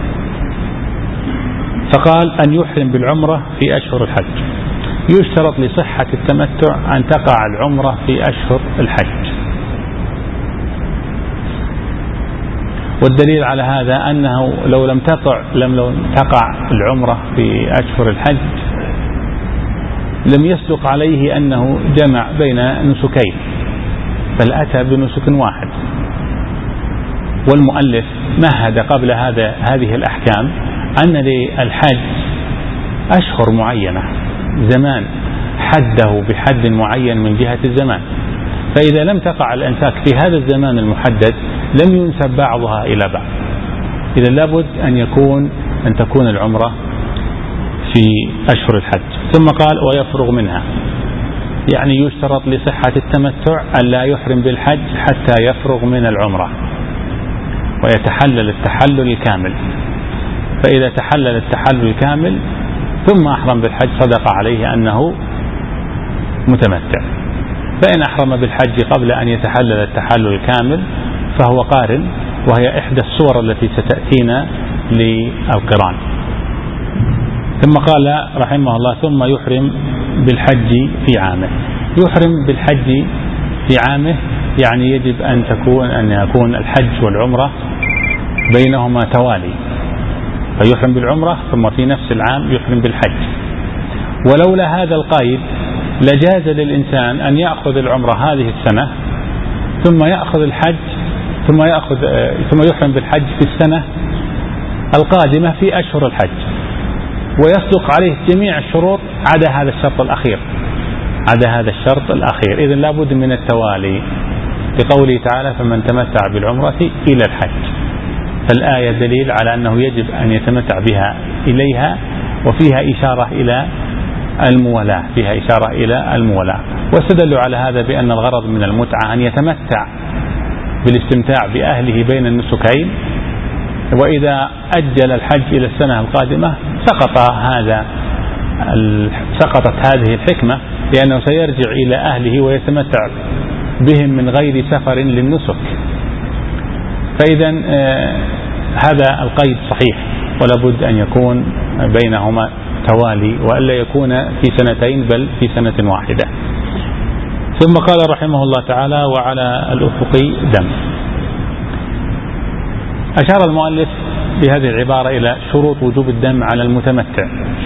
فقال: أن يحرم بالعمرة في أشهر الحج. يشترط لصحة التمتع أن تقع العمرة في أشهر الحج. والدليل على هذا أنه لو لم تقع العمرة في أشهر الحج لم يصدق عليه أنه جمع بين نسكين، بل أتى بنسك واحد. والمؤلف مهد قبل هذه الأحكام أن للحج أشهر معينة، زمان حده بحد معين من جهة الزمان، فإذا لم تقع الأنساك في هذا الزمان المحدد لم ينسب بعضها إلى بعض. إذا لابد أن يكون أن تكون العمرة في أشهر الحج. ثم قال ويفرغ منها، يعني يشترط لصحة التمتع أن لا يحرم بالحج حتى يفرغ من العمرة ويتحلل التحلل الكامل. فإذا تحلل التحلل الكامل ثم أحرم بالحج صدق عليه أنه متمتع. فإن أحرم بالحج قبل أن يتحلل التحلل الكامل فهو قارن، وهي إحدى الصور التي ستأتينا للقران. ثم قال رحمه الله ثم يحرم بالحج في عامه. يحرم بالحج في عامه يعني يجب أن يكون الحج والعمرة بينهما توالي، فيحرم بالعمرة ثم في نفس العام يحرم بالحج. ولولا هذا القيد لجاز للإنسان أن يأخذ العمرة هذه السنة ثم يأخذ الحج ثم يحرم بالحج في السنة القادمة في أشهر الحج، ويصدق عليه جميع الشروط عدا هذا الشرط الأخير. إذن لابد من التوالي لقوله تعالى فمن تمتع بالعمرة إلى الحج. فالآية دليل على أنه يجب أن يتمتع بها إليها، وفيها إشارة إلى الموالاة. واستدلوا على هذا بأن الغرض من المتعة أن يتمتع بالاستمتاع بأهله بين النسكين، وإذا أجل الحج إلى السنة القادمة سقطت هذه الحكمة، لأنه سيرجع إلى أهله ويتمتع بهم من غير سفر للنسك. فإذا هذا القيد صحيح، ولا بد أن يكون بينهما توالي، وألا يكون في سنتين بل في سنة واحدة. ثم قال رحمه الله تعالى وعلى الأفق دم. أشار المؤلف بهذه العبارة إلى شروط وجوب الدم على المتمتع.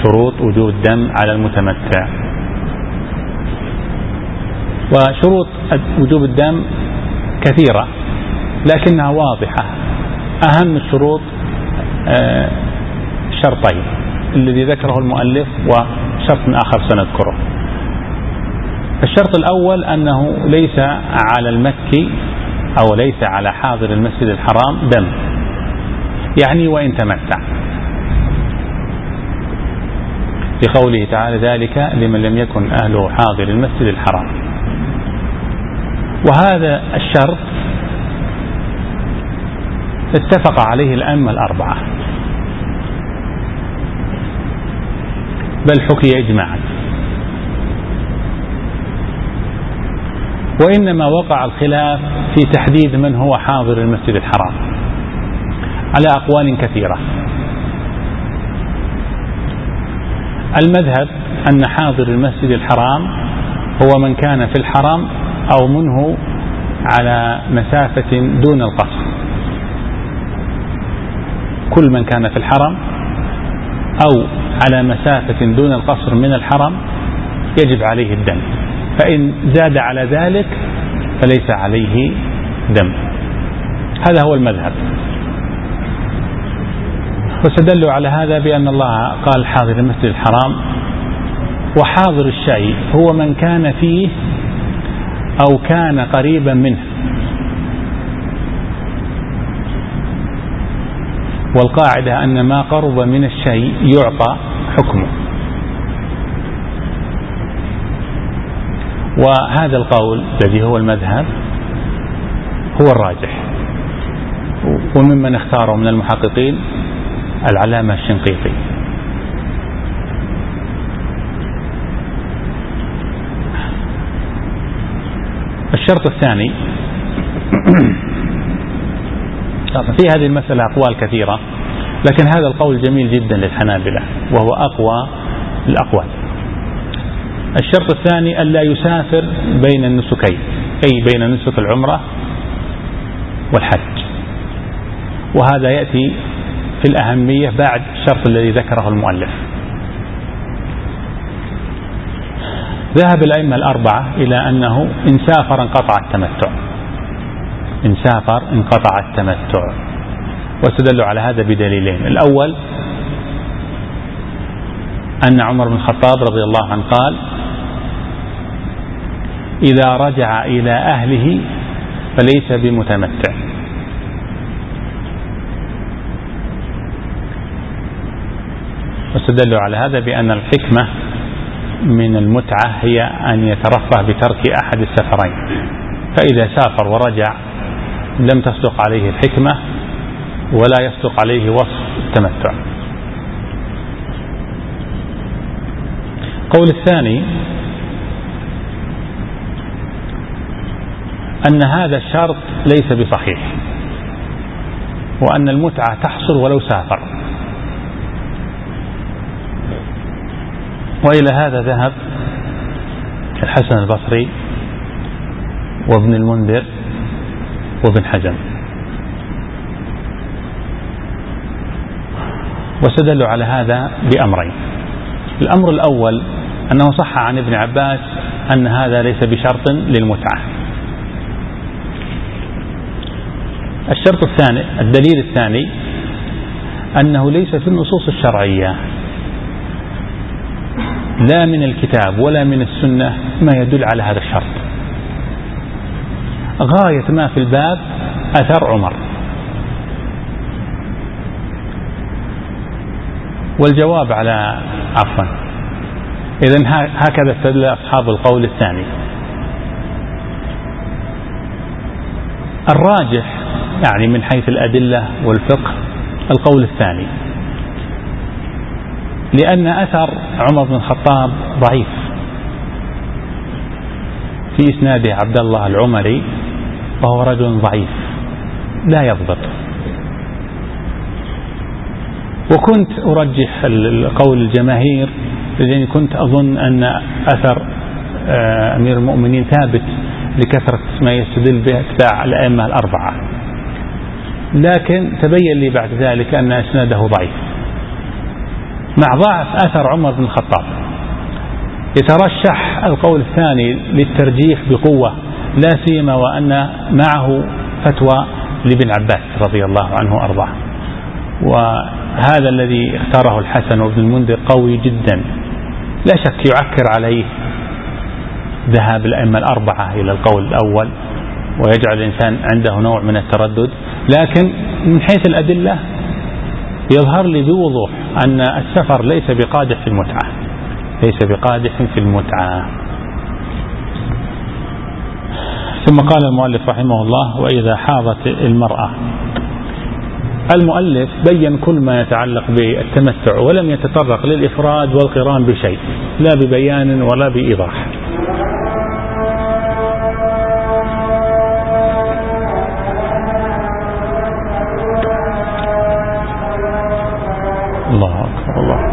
وشروط وجوب الدم كثيرة لكنها واضحة. أهم الشروط شرطين الذي ذكره المؤلف وشرط آخر سنذكره. الشرط الأول أنه ليس على المكي أو ليس على حاضر المسجد الحرام دم، يعني وإن تمتع، لقوله تعالى ذلك لمن لم يكن أهله حاضر المسجد الحرام. وهذا الشرط اتفق عليه الأئمة الأربعة، بل حكي إجماعا. وإنما وقع الخلاف في تحديد من هو حاضر المسجد الحرام على أقوال كثيرة. المذهب أن حاضر المسجد الحرام هو من كان في الحرم أو منه على مسافة دون القصر. كل من كان في الحرم أو على مسافة دون القصر من الحرم يجب عليه الدم، فإن زاد على ذلك فليس عليه دم. هذا هو المذهب. واستدلوا على هذا بأن الله قال حاضر المسجد الحرام، وحاضر الشيء هو من كان فيه أو كان قريبا منه. والقاعدة أن ما قرب من الشيء يعطى حكمه. وهذا القول الذي هو المذهب هو الراجح، وممن اختاره من المحققين العلامة الشنقيطي. الشرط الثاني في هذه المسألة أقوال كثيرة، لكن هذا القول جميل جدا للحنابلة وهو أقوى الأقوال. الشرط الثاني ألا يسافر بين النسكين، أي بين نسك العمرة والحج، وهذا يأتي في الأهمية بعد الشرط الذي ذكره المؤلف. ذهب الأئمة الأربعة إلى أنه إن سافر انقطع التمتع، واستدلوا على هذا بدليلين. الأول أن عمر بن الخطاب رضي الله عنه قال إذا رجع إلى أهله فليس بمتمتع. واستدلوا على هذا بأن الحكمة من المتعة هي أن يترفه بترك أحد السفرين، فإذا سافر ورجع لم تصدق عليه الحكمة ولا يصدق عليه وصف التمتع. القول الثاني أن هذا الشرط ليس بصحيح، وأن المتعة تحصل ولو سافر، وإلى هذا ذهب الحسن البصري وابن المنذر وابن حزم، واستدلوا على هذا بأمرين. الأمر الأول أنه صح عن ابن عباس أن هذا ليس بشرط للمتعة. الشرط الثاني، الدليل الثاني، أنه ليس في النصوص الشرعية لا من الكتاب ولا من السنة ما يدل على هذا الشرط. غاية ما في الباب أثر عمر، والجواب على إذن هكذا استدل أصحاب القول الثاني. الراجح يعني من حيث الأدلة والفقه القول الثاني، لأن أثر عمر بن الخطاب ضعيف، في إسناده عبد الله العمري وهو رجل ضعيف لا يضبط. وكنت أرجح قول الجماهير لأني كنت أظن أن أثر أمير المؤمنين ثابت لكثرة ما يستدل به اتباع الأئمة الأربعة، لكن تبين لي بعد ذلك أن إسناده ضعيف مع ضعف أثر عمر بن الخطاب. يترشح القول الثاني للترجيح بقوة، لا سيما وأن معه فتوى لابن عباس رضي الله عنه وأرضاه، وهذا الذي اختاره الحسن وابن المنذر قوي جدا، لا شك يعكر عليه ذهاب الأئمة الأربعة إلى القول الأول ويجعل الإنسان عنده نوع من التردد، لكن من حيث الأدلة يظهر لي بوضوح أن السفر ليس بقادح في المتعة، ليس بقادح في المتعة. ثم قال المؤلف رحمه الله: وإذا حاضت المرأة. المؤلف بين كل ما يتعلق بالتمتع ولم يتطرق للإفراد والقران بشيء، لا ببيان ولا بإيضاح. الله أكبر الله.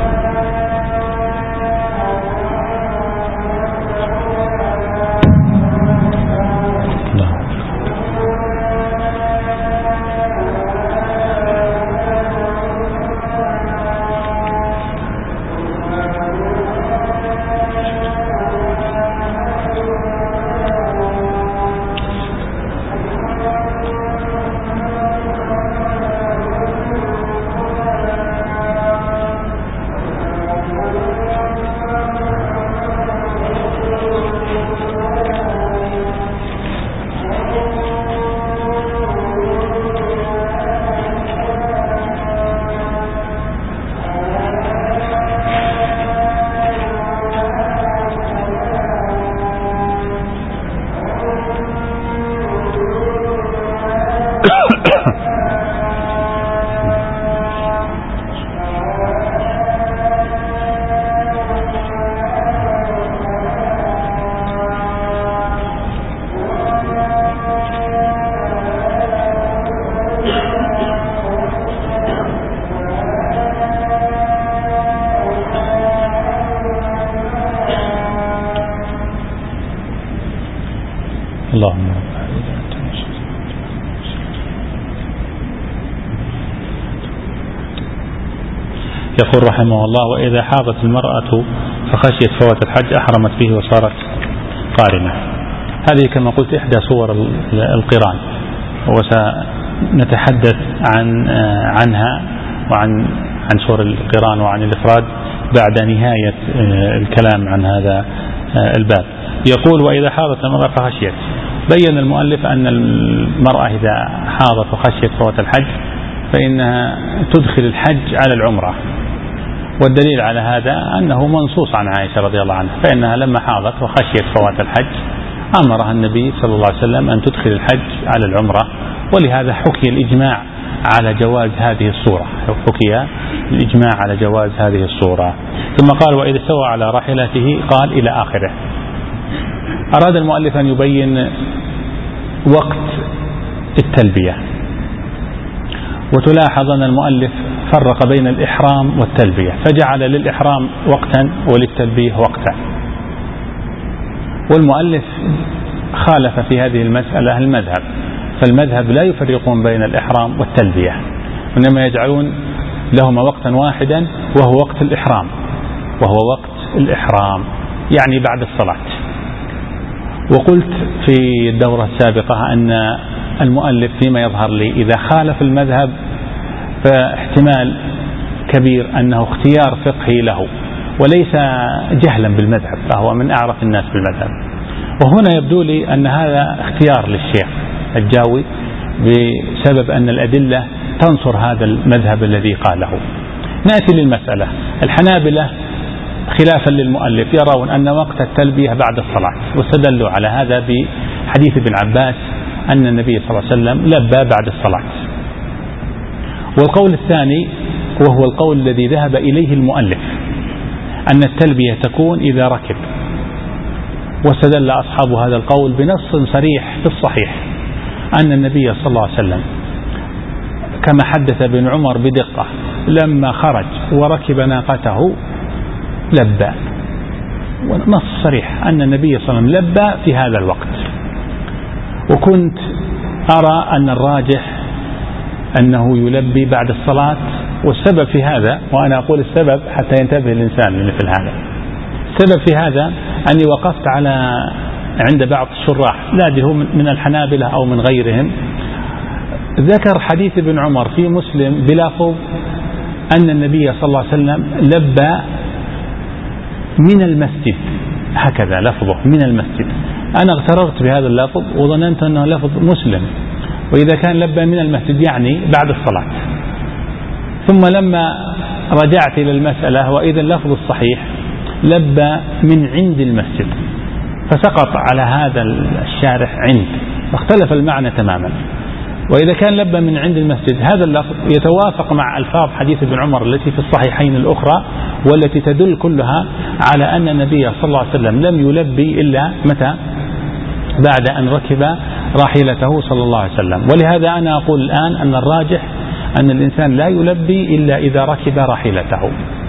يقول رحمه الله: وإذا حاضت المرأة فخشيت فوات الحج أحرمت به وصارت قارنة. هذه كما قلت إحدى صور القران، وسنتحدث عنها وعن صور القران وعن الإفراد بعد نهاية الكلام عن هذا الباب. يقول: وإذا حاضت المرأة فخشيت. بين المؤلف أن المرأة إذا حاضت وخشيت فوات الحج فإنها تدخل الحج على العمرة، والدليل على هذا أنه منصوص عن عائشة رضي الله عنها، فإنها لما حاضت وخشيت فوات الحج أمرها النبي صلى الله عليه وسلم أن تدخل الحج على العمرة، ولهذا حكي الإجماع على جواز هذه الصورة، حكي الإجماع على جواز هذه الصورة. ثم قال وإذا استوى على راحلته قال إلى آخره. أراد المؤلف أن يبين وقت التلبية، وتلاحظ أن المؤلف فرق بين الإحرام والتلبية، فجعل للإحرام وقتا وللتلبية وقتا. والمؤلف خالف في هذه المسألة المذهب، فالمذهب لا يفرقون بين الإحرام والتلبية، إنما يجعلون لهما وقتا واحدا وهو وقت الإحرام، يعني بعد الصلاة. وقلت في الدورة السابقة أن المؤلف فيما يظهر لي إذا خالف المذهب فاحتمال كبير أنه اختيار فقهي له وليس جهلا بالمذهب، فهو من أعرف الناس بالمذهب. وهنا يبدو لي أن هذا اختيار للشيخ الجاوي بسبب أن الأدلة تنصر هذا المذهب الذي قاله. نأتي للمسألة. الحنابلة خلافا للمؤلف يرون أن وقت التلبية بعد الصلاة، واستدلوا على هذا بحديث ابن عباس أن النبي صلى الله عليه وسلم لبى بعد الصلاة. والقول الثاني وهو القول الذي ذهب إليه المؤلف أن التلبية تكون إذا ركب، واستدل أصحاب هذا القول بنص صريح في الصحيح أن النبي صلى الله عليه وسلم كما حدث ابن عمر بدقة لما خرج وركب ناقته لبى، ونص صريح أن النبي صلى الله عليه وسلم لبى في هذا الوقت. وكنت أرى أن الراجح أنه يلبي بعد الصلاة، والسبب في هذا، وأنا أقول السبب حتى ينتبه الإنسان لمثل هذا، السبب في هذا أني وقفت عند بعض الشراح، لا أدري هو من الحنابلة أو من غيرهم، ذكر حديث ابن عمر في مسلم بلفظ أن النبي صلى الله عليه وسلم لبى من المسجد، هكذا لفظه من المسجد. أنا اغتررت بهذا اللفظ وظننت أنه لفظ مسلم، وإذا كان لبى من المسجد يعني بعد الصلاة. ثم لما رجعت إلى المسألة وإذا اللفظ الصحيح لبى من عند المسجد، فسقط على هذا الشارح عند، واختلف المعنى تماما. وإذا كان لبى من عند المسجد هذا اللفظ يتوافق مع ألفاظ حديث ابن عمر التي في الصحيحين الأخرى، والتي تدل كلها على أن النبي صلى الله عليه وسلم لم يلبي إلا متى؟ بعد أن ركب راحلته صلى الله عليه وسلم. ولهذا أنا أقول الآن أن الراجح أن الإنسان لا يلبي إلا إذا ركب راحلته.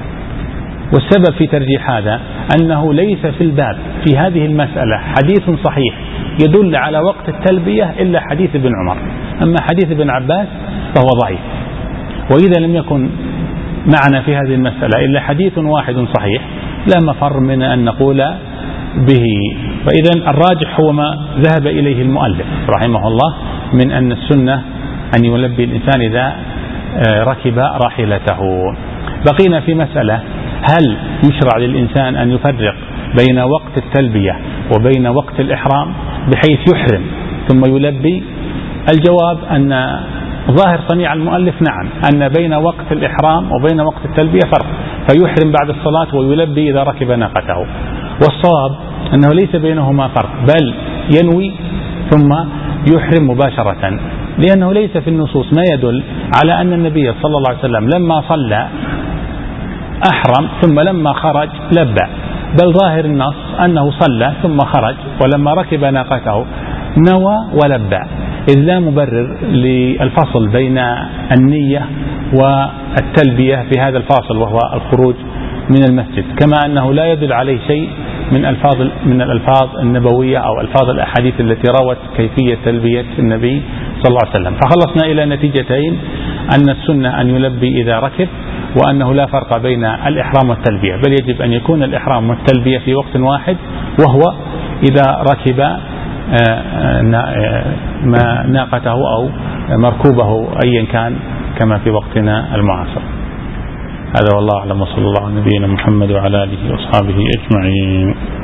والسبب في ترجيح هذا أنه ليس في الباب في هذه المسألة حديث صحيح يدل على وقت التلبية إلا حديث ابن عمر، أما حديث ابن عباس فهو ضعيف. وإذا لم يكن معنا في هذه المسألة إلا حديث واحد صحيح لا مفر من أن نقول به. فإذا الراجح هو ما ذهب إليه المؤلف رحمه الله من أن السنة أن يلبي الإنسان إذا ركب راحلته. بقينا في مسألة: هل يشرع للإنسان أن يفرق بين وقت التلبية وبين وقت الإحرام بحيث يحرم ثم يلبي؟ الجواب أن ظاهر صنيع المؤلف نعم، أن بين وقت الإحرام وبين وقت التلبية فرق، فيحرم بعد الصلاة ويلبي إذا ركب ناقته. والصواب أنه ليس بينهما فرق، بل ينوي ثم يحرم مباشرة، لأنه ليس في النصوص ما يدل على أن النبي صلى الله عليه وسلم لما صلى أحرم ثم لما خرج لبى، بل ظاهر النص أنه صلى ثم خرج ولما ركب ناقته نوى ولبى، إذ لا مبرر للفصل بين النية والتلبية في هذا الفاصل وهو الخروج من المسجد، كما أنه لا يدل عليه شيء من الألفاظ النبوية أو ألفاظ الأحاديث التي روت كيفية تلبية النبي صلى الله عليه وسلم. فخلصنا إلى نتيجتين: أن السنة أن يلبي إذا ركب، وأنه لا فرق بين الإحرام والتلبية، بل يجب أن يكون الإحرام والتلبية في وقت واحد، وهو إذا ركب ناقته أو مركوبه أيا كان كما في وقتنا المعاصر. هذا والله أعلم، وصلى الله على نبينا محمد وعلى آله وأصحابه أجمعين.